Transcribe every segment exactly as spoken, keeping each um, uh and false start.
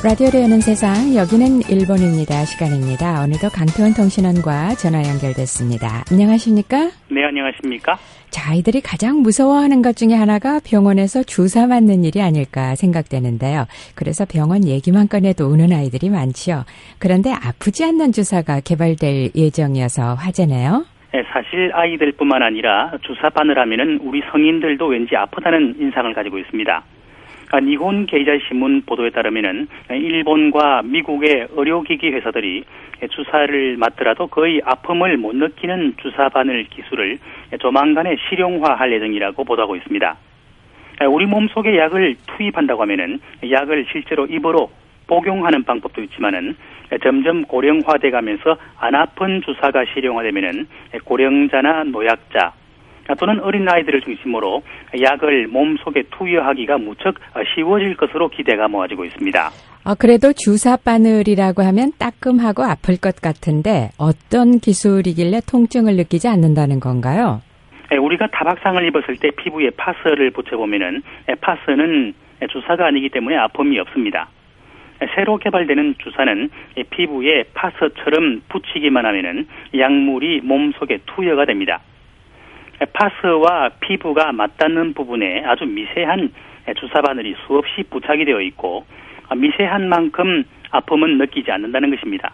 라디오를 여는 세상, 여기는 일본입니다. 시간입니다. 오늘도 강태원 통신원과 전화 연결됐습니다. 안녕하십니까? 네, 안녕하십니까? 자, 아이들이 가장 무서워하는 것 중에 하나가 병원에서 주사 맞는 일이 아닐까 생각되는데요. 그래서 병원 얘기만 꺼내도 우는 아이들이 많지요. 그런데 아프지 않는 주사가 개발될 예정이어서 화제네요. 네, 사실 아이들뿐만 아니라 주사 바늘하면은 우리 성인들도 왠지 아프다는 인상을 가지고 있습니다. 니혼 게이자이 신문 보도에 따르면은 일본과 미국의 의료기기 회사들이 주사를 맞더라도 거의 아픔을 못 느끼는 주사 바늘 기술을 조만간에 실용화할 예정이라고 보도하고 있습니다. 우리 몸속에 약을 투입한다고 하면은 약을 실제로 입으로 복용하는 방법도 있지만은 점점 고령화돼 가면서 안 아픈 주사가 실용화되면은 고령자나 노약자 또는 어린 아이들을 중심으로 약을 몸속에 투여하기가 무척 쉬워질 것으로 기대가 모아지고 있습니다. 아, 그래도 주사 바늘이라고 하면 따끔하고 아플 것 같은데 어떤 기술이길래 통증을 느끼지 않는다는 건가요? 우리가 타박상을 입었을 때 피부에 파스를 붙여보면은 파스는 주사가 아니기 때문에 아픔이 없습니다. 새로 개발되는 주사는 피부에 파스처럼 붙이기만 하면은 약물이 몸속에 투여가 됩니다. 파스와 피부가 맞닿는 부분에 아주 미세한 주사 바늘이 수없이 부착이 되어 있고 미세한 만큼 아픔은 느끼지 않는다는 것입니다.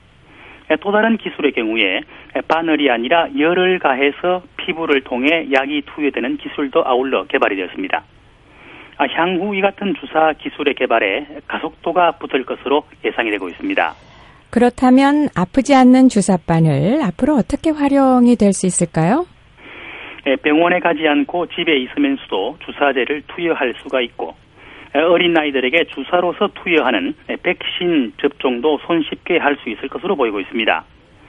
또 다른 기술의 경우에 바늘이 아니라 열을 가해서 피부를 통해 약이 투여되는 기술도 아울러 개발이 되었습니다. 향후 이 같은 주사 기술의 개발에 가속도가 붙을 것으로 예상이 되고 있습니다. 그렇다면 아프지 않는 주사 바늘 앞으로 어떻게 활용이 될 수 있을까요? 병원에 가지 않고 집에 있으면서도 주사제를 투여할 수가 있고 어린 아이들에게 주사로서 투여하는 백신 접종도 손쉽게 할 수 있을 것으로 보이고 있습니다.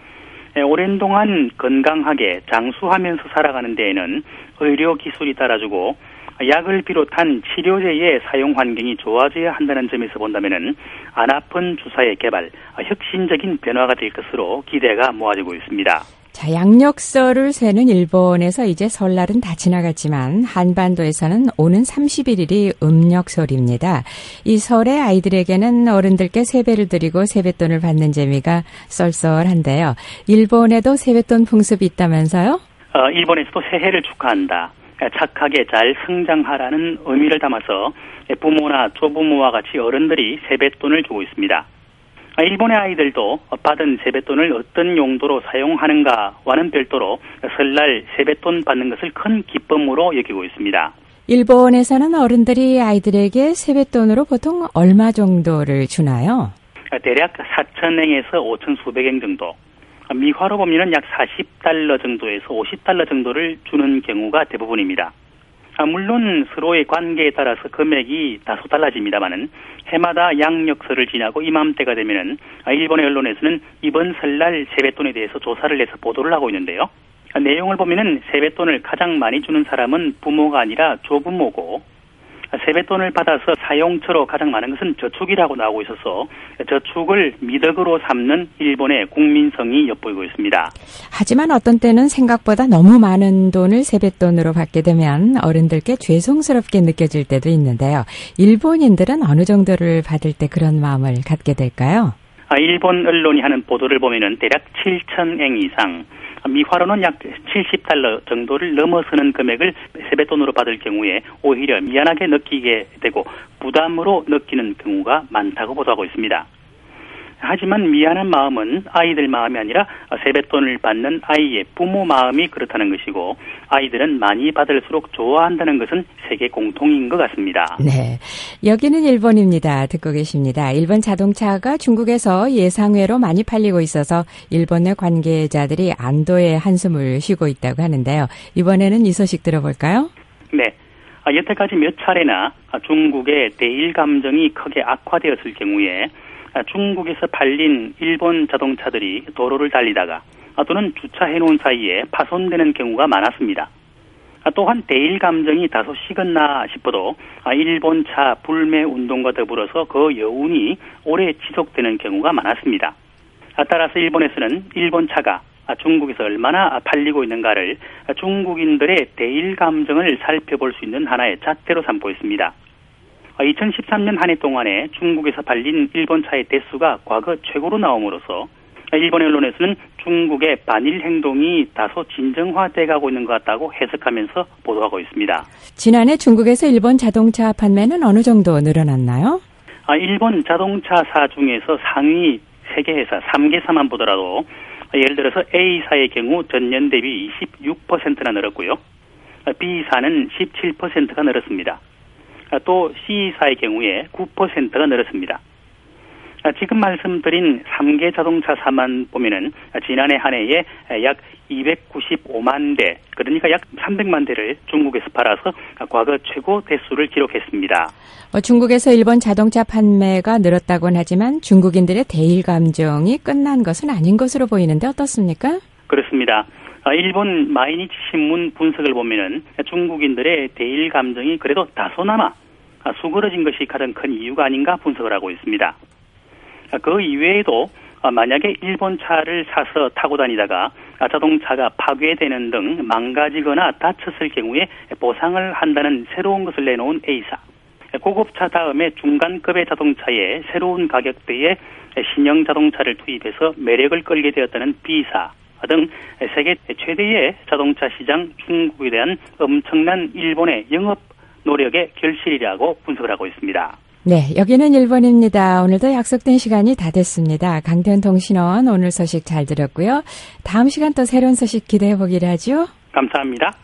오랜 동안 건강하게 장수하면서 살아가는 데에는 의료 기술이 따라주고 약을 비롯한 치료제의 사용 환경이 좋아져야 한다는 점에서 본다면은 안 아픈 주사의 개발, 혁신적인 변화가 될 것으로 기대가 모아지고 있습니다. 자, 양력설을 세는 일본에서 이제 설날은 다 지나갔지만 한반도에서는 오는 삼십일 일이 음력설입니다. 이 설에 아이들에게는 어른들께 세배를 드리고 세뱃돈을 받는 재미가 쏠쏠한데요. 일본에도 세뱃돈 풍습이 있다면서요? 어, 일본에서도 새해를 축하한다. 착하게 잘 성장하라는 의미를 담아서 부모나 조부모와 같이 어른들이 세뱃돈을 주고 있습니다. 일본의 아이들도 받은 세뱃돈을 어떤 용도로 사용하는가와는 별도로 설날 세뱃돈 받는 것을 큰 기쁨으로 여기고 있습니다. 일본에서는 어른들이 아이들에게 세뱃돈으로 보통 얼마 정도를 주나요? 대략 사천 엔에서 오천 수백 엔 정도. 미화로 보면 약 사십 달러 정도에서 오십 달러 정도를 주는 경우가 대부분입니다. 물론 서로의 관계에 따라서 금액이 다소 달라집니다만은 해마다 양력설을 지나고 이맘때가 되면은 일본의 언론에서는 이번 설날 세뱃돈에 대해서 조사를 해서 보도를 하고 있는데요. 내용을 보면은 세뱃돈을 가장 많이 주는 사람은 부모가 아니라 조부모고 세뱃돈을 받아서 사용처로 가장 많은 것은 저축이라고 나오고 있어서 저축을 미덕으로 삼는 일본의 국민성이 엿보이고 있습니다. 하지만 어떤 때는 생각보다 너무 많은 돈을 세뱃돈으로 받게 되면 어른들께 죄송스럽게 느껴질 때도 있는데요. 일본인들은 어느 정도를 받을 때 그런 마음을 갖게 될까요? 일본 언론이 하는 보도를 보면은 대략 칠천 엔 이상, 미화로는 약 칠십 달러 정도를 넘어서는 금액을 세뱃돈으로 받을 경우에 오히려 미안하게 느끼게 되고 부담으로 느끼는 경우가 많다고 보도하고 있습니다. 하지만 미안한 마음은 아이들 마음이 아니라 세뱃돈을 받는 아이의 부모 마음이 그렇다는 것이고 아이들은 많이 받을수록 좋아한다는 것은 세계 공통인 것 같습니다. 네, 여기는 일본입니다. 듣고 계십니다. 일본 자동차가 중국에서 예상외로 많이 팔리고 있어서 일본 내 관계자들이 안도의 한숨을 쉬고 있다고 하는데요. 이번에는 이 소식 들어볼까요? 네. 여태까지 몇 차례나 중국의 대일 감정이 크게 악화되었을 경우에 중국에서 팔린 일본 자동차들이 도로를 달리다가 또는 주차해놓은 사이에 파손되는 경우가 많았습니다. 또한 대일 감정이 다소 식었나 싶어도 일본 차 불매 운동과 더불어서 그 여운이 오래 지속되는 경우가 많았습니다. 따라서 일본에서는 일본 차가 중국에서 얼마나 팔리고 있는가를 중국인들의 대일 감정을 살펴볼 수 있는 하나의 잣대로 삼고 있습니다. 이천십삼 년 한 해 동안에 중국에서 팔린 일본 차의 대수가 과거 최고로 나옴으로써 일본 언론에서는 중국의 반일 행동이 다소 진정화돼 가고 있는 것 같다고 해석하면서 보도하고 있습니다. 지난해 중국에서 일본 자동차 판매는 어느 정도 늘어났나요? 일본 자동차사 중에서 상위 세 개 회사, 삼 개사만 보더라도 예를 들어서 A사의 경우 전년 대비 이십육 퍼센트나 늘었고요. B사는 십칠 퍼센트가 늘었습니다. 또 C사의 경우에 구 퍼센트가 늘었습니다. 지금 말씀드린 삼 개 자동차사만 보면은 지난해 한 해에 약 이백구십오만 대, 그러니까 약 삼백만 대를 중국에서 팔아서 과거 최고 대수를 기록했습니다. 어, 중국에서 일본 자동차 판매가 늘었다고는 하지만 중국인들의 대일 감정이 끝난 것은 아닌 것으로 보이는데 어떻습니까? 그렇습니다. 일본 마이니치 신문 분석을 보면은 중국인들의 대일 감정이 그래도 다소나마 수그러진 것이 가장 큰 이유가 아닌가 분석을 하고 있습니다. 그 이외에도 만약에 일본 차를 사서 타고 다니다가 자동차가 파괴되는 등 망가지거나 다쳤을 경우에 보상을 한다는 새로운 것을 내놓은 A사, 고급차 다음에 중간급의 자동차에 새로운 가격대의 신형 자동차를 투입해서 매력을 끌게 되었다는 B사 등 세계 최대의 자동차 시장 중국에 대한 엄청난 일본의 영업 노력의 결실이라고 분석을 하고 있습니다. 네, 여기는 일본입니다. 오늘도 약속된 시간이 다 됐습니다. 강태현 통신원 오늘 소식 잘 들었고요. 다음 시간 또 새로운 소식 기대해 보기로 하죠. 감사합니다.